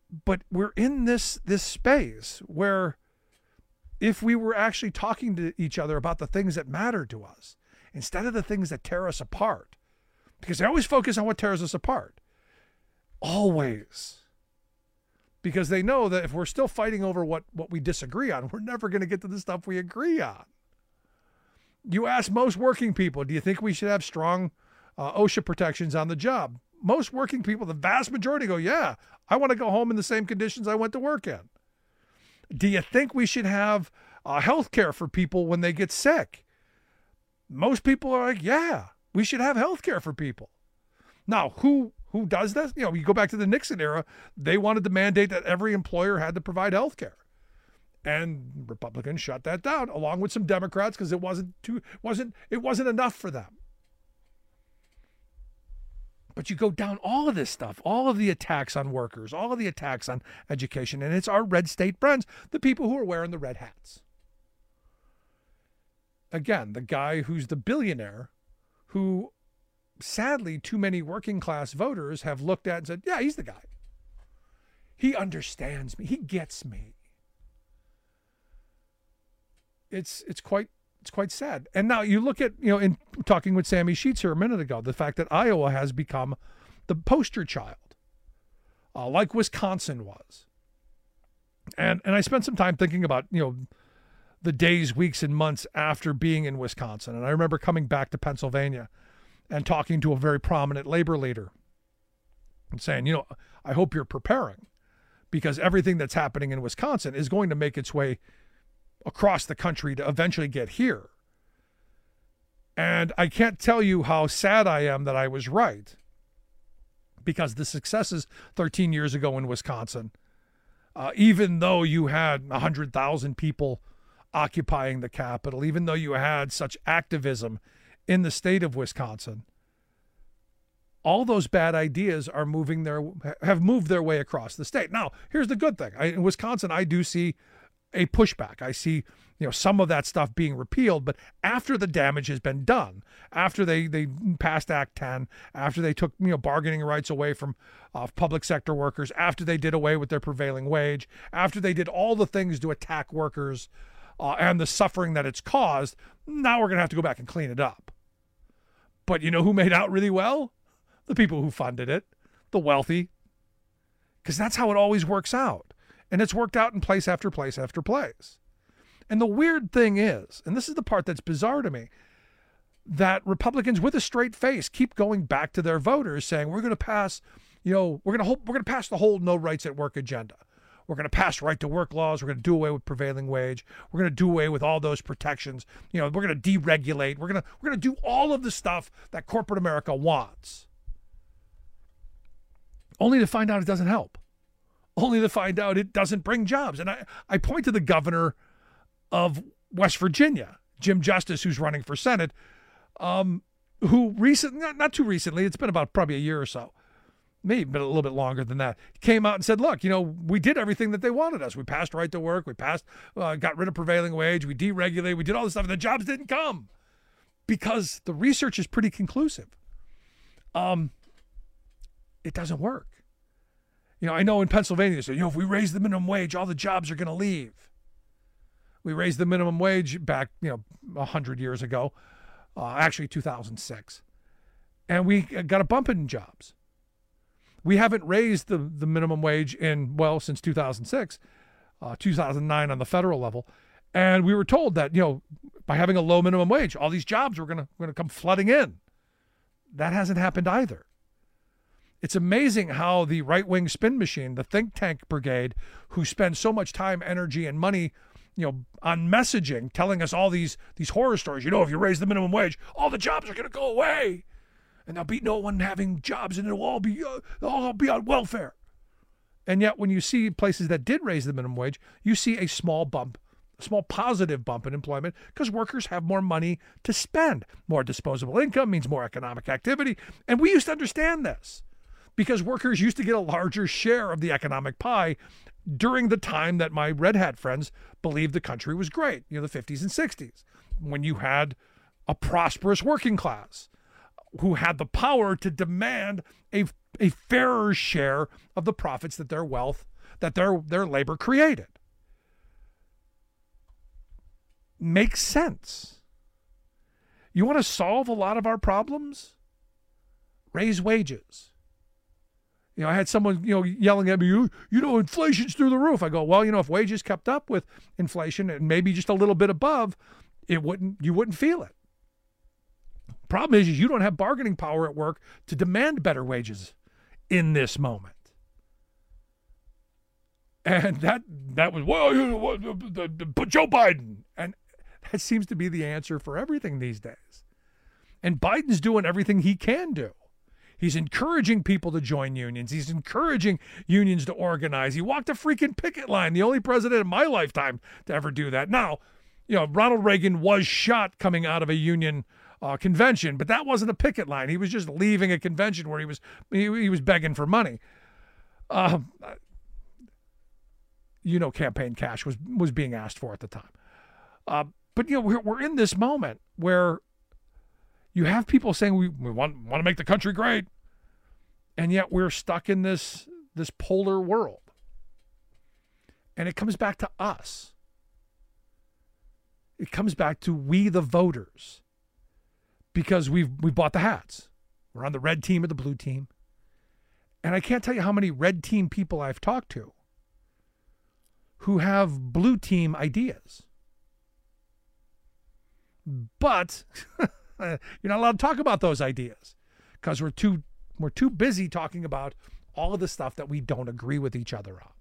[SPEAKER 10] But we're in this this space where if we were actually talking to each other about the things that matter to us, instead of the things that tear us apart, because they always focus on what tears us apart. Always. Because they know that if we're still fighting over what, what we disagree on, we're never going to get to the stuff we agree on. You ask most working people, do you think we should have strong uh, OSHA protections on the job? Most working people, the vast majority go, yeah, I want to go home in the same conditions I went to work in. Do you think we should have uh, health care for people when they get sick? Most people are like, yeah, we should have health care for people. Now, who who does this? You know, you go back to the Nixon era, they wanted to mandate that every employer had to provide health care. And Republicans shut that down, along with some Democrats, because it wasn't too wasn't it wasn't enough for them. But you go down all of this stuff, all of the attacks on workers, all of the attacks on education, and it's our red state friends, the people who are wearing the red hats. Again, the guy who's the billionaire, who sadly too many working class voters have looked at and said, yeah, he's the guy. He understands me. He gets me. It's it's quite it's quite sad. And now you look at, you know, in talking with Sammy Sheets here a minute ago, the fact that Iowa has become the poster child, uh, like Wisconsin was. And and I spent some time thinking about, you know, the days, weeks, and months after being in Wisconsin. And I remember coming back to Pennsylvania and talking to a very prominent labor leader and saying, you know, I hope you're preparing, because everything that's happening in Wisconsin is going to make its way across the country to eventually get here. And I can't tell you how sad I am that I was right, because the successes thirteen years ago in Wisconsin, uh, even though you had one hundred thousand people occupying the Capitol, even though you had such activism in the state of Wisconsin, all those bad ideas are moving their have moved their way across the state. Now, here's the good thing. I, in Wisconsin, I do see a pushback. I see, you know, some of that stuff being repealed, but after the damage has been done, after they, they passed Act ten, after they took, you know, bargaining rights away from uh, public sector workers, after they did away with their prevailing wage, after they did all the things to attack workers uh, and the suffering that it's caused, now we're going to have to go back and clean it up. But you know who made out really well? The people who funded it, the wealthy, because that's how it always works out. And it's worked out in place after place after place. And the weird thing is, and this is the part that's bizarre to me, that Republicans with a straight face keep going back to their voters saying, we're going to pass, you know, we're going to hold, we're going to pass the whole no rights at work agenda. We're going to pass right to work laws. We're going to do away with prevailing wage. We're going to do away with all those protections. You know, we're going to deregulate. We're going to, we're going to do all of the stuff that corporate America wants. Only to find out it doesn't help. Only to find out it doesn't bring jobs. And I, I point to the governor of West Virginia, Jim Justice, who's running for Senate, um, who recently, not, not too recently, it's been about probably a year or so, maybe a little bit longer than that, came out and said, look, you know, we did everything that they wanted us. We passed right to work. We passed, uh, got rid of prevailing wage. We deregulated. We did all this stuff, and the jobs didn't come because the research is pretty conclusive. Um, it doesn't work. You know, I know in Pennsylvania, they say, you know, if we raise the minimum wage, all the jobs are going to leave. We raised the minimum wage back, you know, one hundred years ago, uh, actually two thousand six. And we got a bump in jobs. We haven't raised the, the minimum wage in, well, since two thousand six, uh, two thousand nine on the federal level. And we were told that, you know, by having a low minimum wage, all these jobs were going to going to come flooding in. That hasn't happened either. It's amazing how the right-wing spin machine, the think tank brigade, who spend so much time, energy, and money, you know, on messaging, telling us all these these horror stories. You know, if you raise the minimum wage, all the jobs are going to go away, and there'll be no one having jobs, and it'll all be uh, they'll all be on welfare. And yet, when you see places that did raise the minimum wage, you see a small bump, a small positive bump in employment, because workers have more money to spend. More disposable income means more economic activity, and we used to understand this, because workers used to get a larger share of the economic pie during the time that my red hat friends believed the country was great, you know, the fifties and sixties, when you had a prosperous working class who had the power to demand a, a fairer share of the profits that their wealth that their, their labor created. Makes sense. You want to solve a lot of our problems? Raise wages. You know, I had someone, you know, yelling at me, you, you know, inflation's through the roof. I go, well, you know, if wages kept up with inflation and maybe just a little bit above, it wouldn't, you wouldn't feel it. Problem is, is you don't have bargaining power at work to demand better wages in this moment. And that that was, well, you know, what, the, the, the, Joe Biden. And that seems to be the answer for everything these days. And Biden's doing everything he can do. He's encouraging people to join unions. He's encouraging unions to organize. He walked a freaking picket line, the only president in my lifetime to ever do that. Now, you know, Ronald Reagan was shot coming out of a union uh, convention, but that wasn't a picket line. He was just leaving a convention where he was he, he was begging for money. Uh, you know, campaign cash was was being asked for at the time. Uh, but, you know, we're, we're in this moment where you have people saying we, we want, want to make the country great, and yet we're stuck in this, this polar world. And it comes back to us. It comes back to we, the voters, because we've, we've bought the hats. We're on the red team or the blue team. And I can't tell you how many red team people I've talked to who have blue team ideas. But you're not allowed to talk about those ideas because we're too we're too busy talking about all of the stuff that we don't agree with each other on.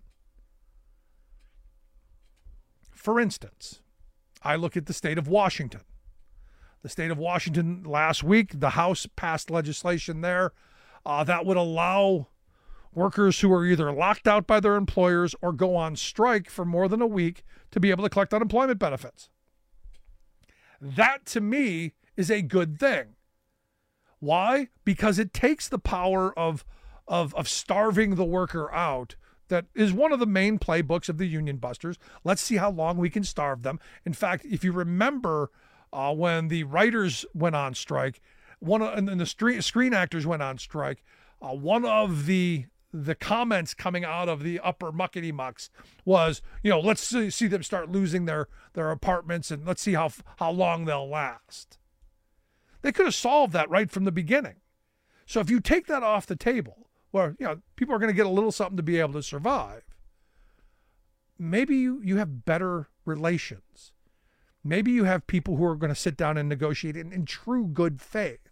[SPEAKER 10] For instance, I look at the state of Washington. The state of Washington last week, the House passed legislation there uh, that would allow workers who are either locked out by their employers or go on strike for more than a week to be able to collect unemployment benefits. That, to me, is a good thing. Why? Because it takes the power of, of, of starving the worker out. That is one of the main playbooks of the union busters. Let's see how long we can starve them. In fact, if you remember uh, when the writers went on strike, one of, and the screen, screen actors went on strike, uh, one of the the comments coming out of the upper muckety mucks was, you know, let's see, see them start losing their, their apartments and let's see how how long they'll last. They could have solved that right from the beginning. So if you take that off the table, where, you know, people are going to get a little something to be able to survive, maybe you, you have better relations. Maybe you have people who are going to sit down and negotiate in, in true good faith.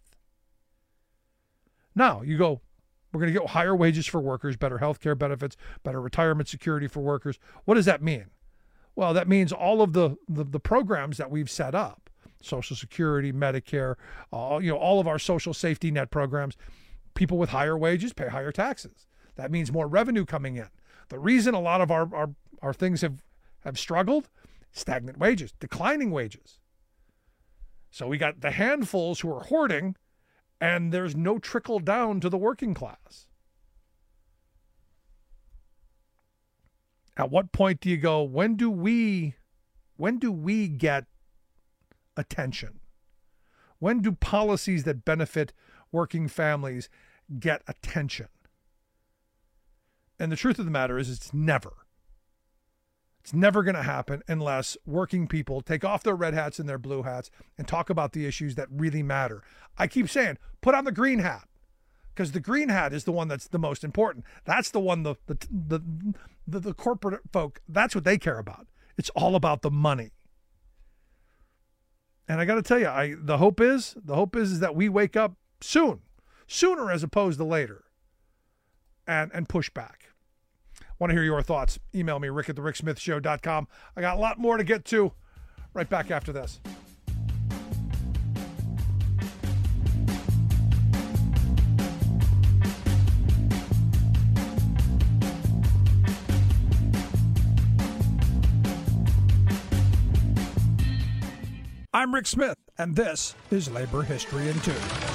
[SPEAKER 10] Now, you go, we're going to get higher wages for workers, better health care benefits, better retirement security for workers. What does that mean? Well, that means all of the, the, the programs that we've set up, Social Security, Medicare, uh, you know, all of our social safety net programs, people with higher wages pay higher taxes. That means more revenue coming in. The reason a lot of our, our, our things have, have struggled, stagnant wages, declining wages. So we got the handfuls who are hoarding, and there's no trickle down to the working class. At what point do you go, when do we, when do we get attention? When do policies that benefit working families get attention? And the truth of the matter is, it's never. It's never going to happen unless working people take off their red hats and their blue hats and talk about the issues that really matter. I keep saying, put on the green hat, because the green hat is the one that's the most important. That's the one the the the the, the corporate folk, that's what they care about. It's all about the money. And I got to tell you, I the hope is the hope is, is that we wake up soon, sooner as opposed to later, and and push back. Want to hear your thoughts? Email me, rick at the rick smith show dot com. I got a lot more to get to. Right back after this. I'm Rick Smith, and this is Labor History in Two. On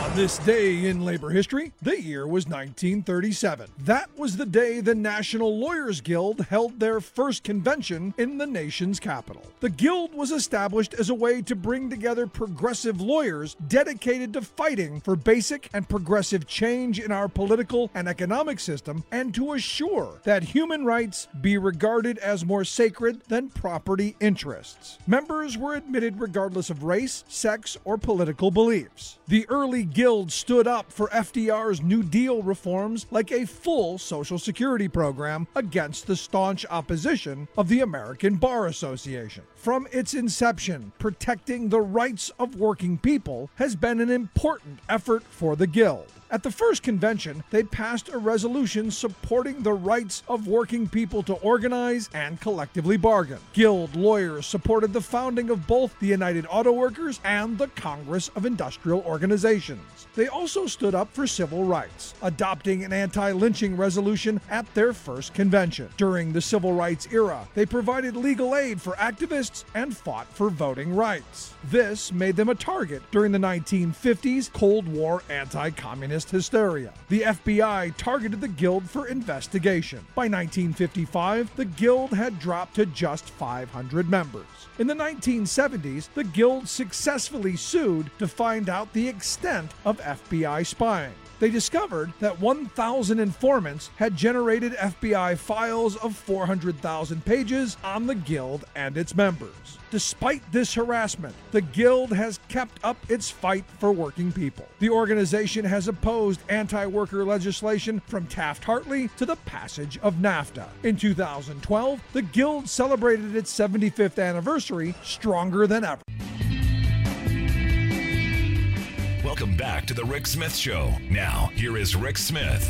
[SPEAKER 10] On this day in labor history, the year was nineteen thirty-seven. That was the day the National Lawyers Guild held their first convention in the nation's capital. The Guild was established as a way to bring together progressive lawyers dedicated to fighting for basic and progressive change in our political and economic system, and to assure that human rights be regarded as more sacred than property interests. Members were admitted regardless of race, sex, or political beliefs. The early Guild stood up for F D R's New Deal reforms like a full Social Security program against the staunch opposition of the American Bar Association. From its inception, protecting the rights of working people has been an important effort for the Guild. At the first convention, they passed a resolution supporting the rights of working people to organize and collectively bargain. Guild lawyers supported the founding of both the United Auto Workers and the Congress of Industrial Organizations. They also stood up for civil rights, adopting an anti-lynching resolution at their first convention. During the civil rights era, they provided legal aid for activists and fought for voting rights. This made them a target during the nineteen fifties Cold War anti-communist hysteria. The F B I targeted the Guild for investigation. By nineteen fifty-five, the Guild had dropped to just five hundred members. In the nineteen seventies, the Guild successfully sued to find out the extent of F B I spying. They discovered that one thousand informants had generated F B I files of four hundred thousand pages on the Guild and its members. Despite this harassment, the Guild has kept up its fight for working people. The organization has opposed anti-worker legislation from Taft-Hartley to the passage of NAFTA. In two thousand twelve, the Guild celebrated its seventy-fifth anniversary stronger than ever.
[SPEAKER 9] Welcome back to the Rick Smith Show. Now, here is Rick Smith.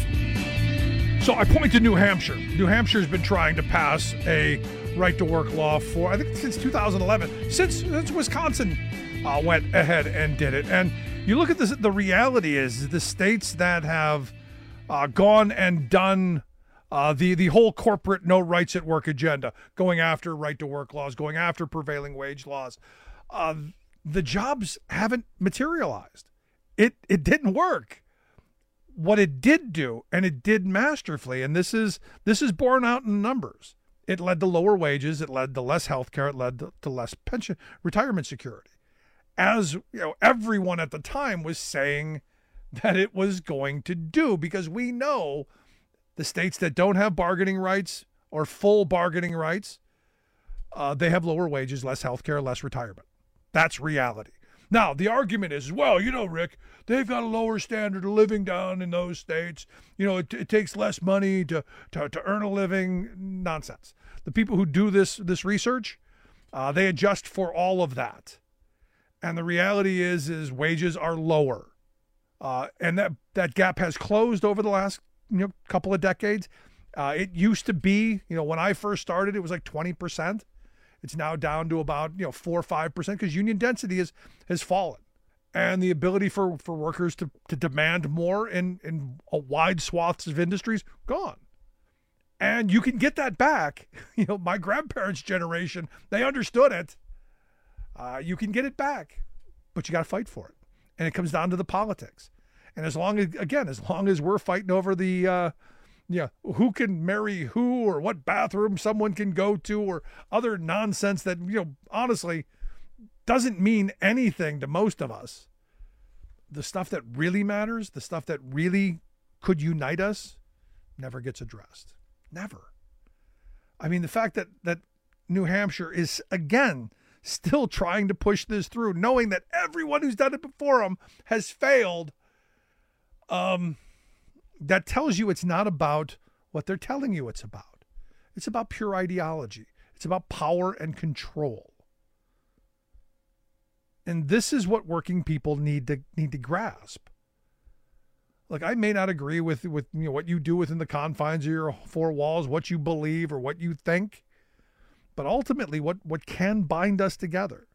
[SPEAKER 10] So I point to New Hampshire. New Hampshire's been trying to pass a right-to-work law for, I think, since two thousand eleven, since, since Wisconsin uh, went ahead and did it. And you look at this, the reality is the states that have uh, gone and done uh, the, the whole corporate no rights at work agenda, going after right-to-work laws, going after prevailing wage laws, uh, the jobs haven't materialized. It it didn't work. What it did do, and it did masterfully, and this is this is borne out in numbers. It led to lower wages. It led to less health care. It led to, to less pension, retirement security. As you know, everyone at the time was saying that it was going to do, because we know the states that don't have bargaining rights or full bargaining rights, uh, they have lower wages, less health care, less retirement. That's reality. Now, the argument is, well, you know, Rick, they've got a lower standard of living down in those states. You know, it, it takes less money to, to, to earn a living. Nonsense. The people who do this, this research, uh, they adjust for all of that. And the reality is, is wages are lower. Uh, and that, that gap has closed over the last you know, couple of decades. Uh, it used to be, you know, when I first started, it was like twenty percent. It's now down to about, you know, four or five percent because union density is, has fallen. And the ability for, for workers to, to demand more in, in a wide swaths of industries, gone. And you can get that back. You know, my grandparents' generation, they understood it. Uh, you can get it back, but you got to fight for it. And it comes down to the politics. And as long as, again, as long as we're fighting over the, uh, yeah, who can marry who or what bathroom someone can go to or other nonsense that, you know, honestly doesn't mean anything to most of us. The stuff that really matters, the stuff that really could unite us, never gets addressed. Never. I mean, the fact that, that New Hampshire is, again, still trying to push this through, knowing that everyone who's done it before them has failed, um, that tells you it's not about what they're telling you it's about. It's about pure ideology. It's about power and control. And this is what working people need to need to grasp. Like, I may not agree with, with you know, what you do within the confines of your four walls, what you believe or what you think, but ultimately what, what can bind us together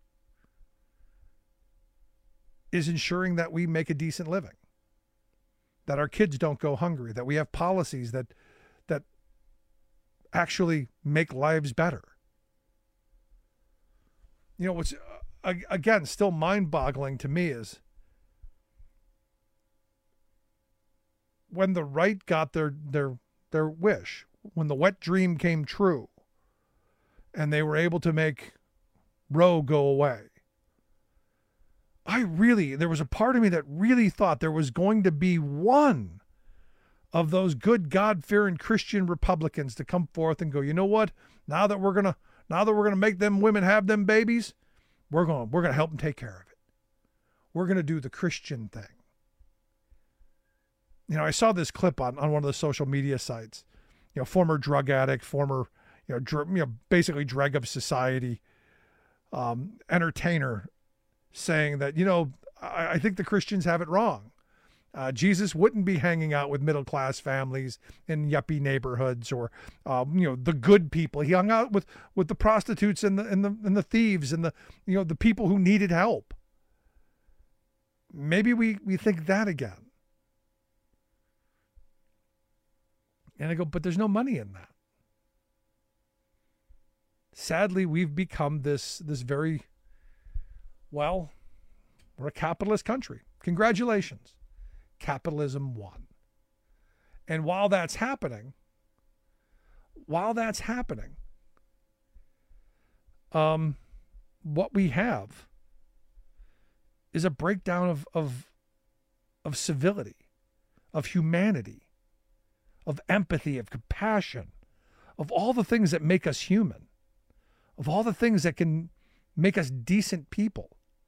[SPEAKER 10] is ensuring that we make a decent living, that our kids don't go hungry, that we have policies that that actually make lives better. You know, what's, uh, again, still mind-boggling to me is when the right got their their their wish, when the wet dream came true, and they were able to make Roe go away, I really, there was a part of me that really thought there was going to be one of those good God-fearing Christian Republicans to come forth and go, you know what? Now that we're gonna, now that we're gonna make them women have them babies, we're going, we're gonna help them take care of it. We're gonna do the Christian thing. You know, I saw this clip on, on one of the social media sites. You know, former drug addict, former, you know, dr- you know, basically dreg of society, um, entertainer, saying that, you know, I, I think the Christians have it wrong. Uh, Jesus wouldn't be hanging out with middle-class families in yuppie neighborhoods or, um, you know, the good people. He hung out with, with the prostitutes and the and the and the thieves and the, you know, the people who needed help. Maybe we we think that again. And I go, but there's no money in that. Sadly, we've become this this very, well, we're a capitalist country. Congratulations. Capitalism won. And while that's happening, while that's happening, um, what we have is a breakdown of, of, of civility, of humanity, of empathy, of compassion, of all the things that make us human, of all the things that can make us decent people.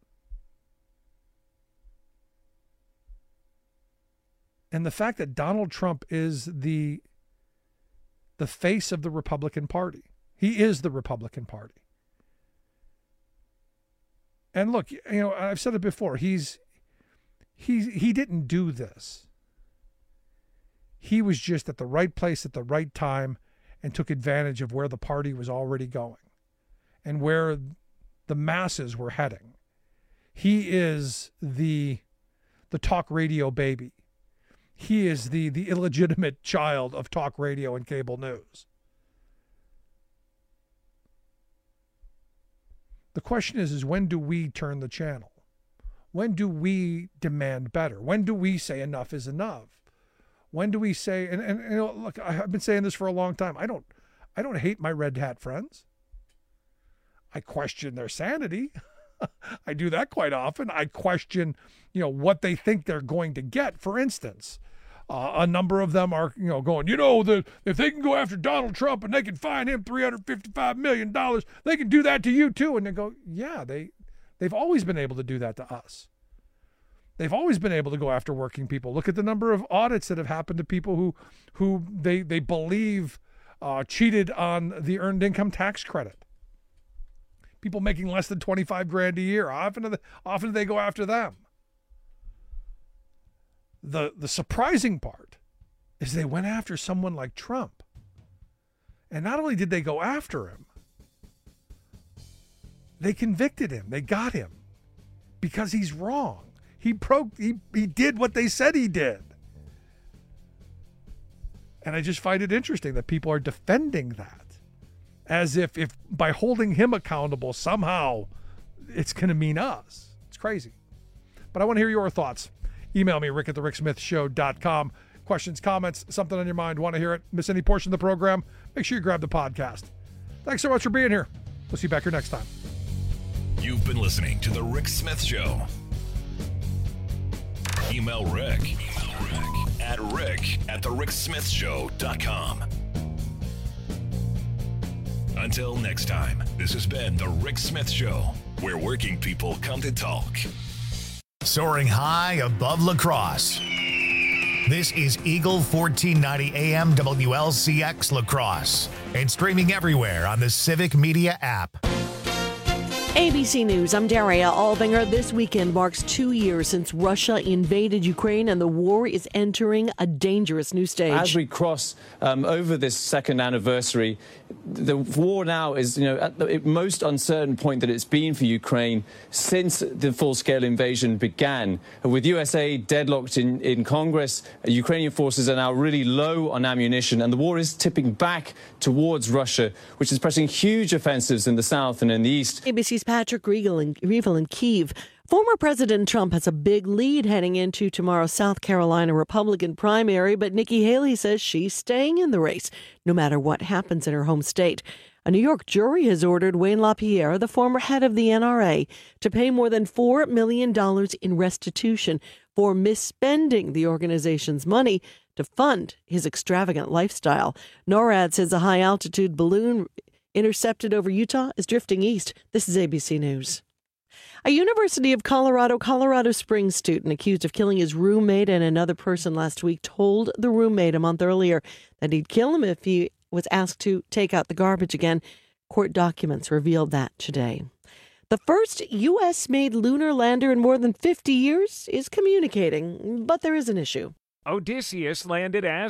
[SPEAKER 10] And the fact that Donald Trump is the, the face of the Republican Party. He is the Republican Party. And look, you know, I've said it before, he's he he didn't do this. He was just at the right place at the right time and took advantage of where the party was already going and where the masses were heading. He is the the talk radio baby. He is the the illegitimate child of talk radio and cable news. The question is, is when do we turn the channel? When do we demand better? When do we say enough is enough? When do we say, and, and, and you know, look, I've been saying this for a long time. I don't, I don't hate my red hat friends. I question their sanity. I do that quite often. I question, you know, what they think they're going to get. For instance, uh, a number of them are, you know, going, you know, the if they can go after Donald Trump and they can fine him three hundred fifty-five million dollars, they can do that to you too. And they go, yeah, they, they've always been able to do that to us. They've always been able to go after working people. Look at the number of audits that have happened to people who, who they they believe uh, cheated on the earned income tax credit. People making less than twenty-five grand a year. Often, do they, often do they go after them. The the surprising part is they went after someone like Trump. And not only did they go after him, they convicted him. They got him because he's wrong. He pro he, he did what they said he did. And I just find it interesting that people are defending that as if if by holding him accountable somehow it's going to mean us. It's crazy. But I want to hear your thoughts. Email me, rick at the rick smith show dot com. Questions, comments, something on your mind, want to hear it, miss any portion of the program, make sure you grab the podcast. Thanks so much for being here. We'll see you back here next time.
[SPEAKER 9] You've been listening to The Rick Smith Show. Email Rick, Email Rick at rick at the rick smith show dot com. Until next time, this has been The Rick Smith Show, where working people come to talk.
[SPEAKER 8] Soaring high above La Crosse. This is Eagle fourteen ninety A M W L C X La Crosse and streaming everywhere on the Civic Media app.
[SPEAKER 19] A B C News, I'm Daria Albinger. This weekend marks two years since Russia invaded Ukraine, and the war is entering a dangerous new stage.
[SPEAKER 20] As we cross um, over this second anniversary, the war now is, you know, at the most uncertain point that it's been for Ukraine since the full-scale invasion began. With U S aid deadlocked in, in Congress, Ukrainian forces are now really low on ammunition, and the war is tipping back towards Russia, which is pressing huge offensives in the south and in the east.
[SPEAKER 19] A B C's Patrick Riegel in, Riegel in Kyiv. Former President Trump has a big lead heading into tomorrow's South Carolina Republican primary, but Nikki Haley says she's staying in the race, no matter what happens in her home state. A New York jury has ordered Wayne LaPierre, the former head of the N R A, to pay more than four million dollars in restitution for misspending the organization's money to fund his extravagant lifestyle. NORAD says a high-altitude balloon intercepted over Utah is drifting east. This is A B C News. A University of Colorado, Colorado Springs student accused of killing his roommate and another person last week told the roommate a month earlier that he'd kill him if he was asked to take out the garbage again. Court documents revealed that today. The first U S-made lunar lander in more than fifty years is communicating, but there is an issue.
[SPEAKER 21] Odysseus landed as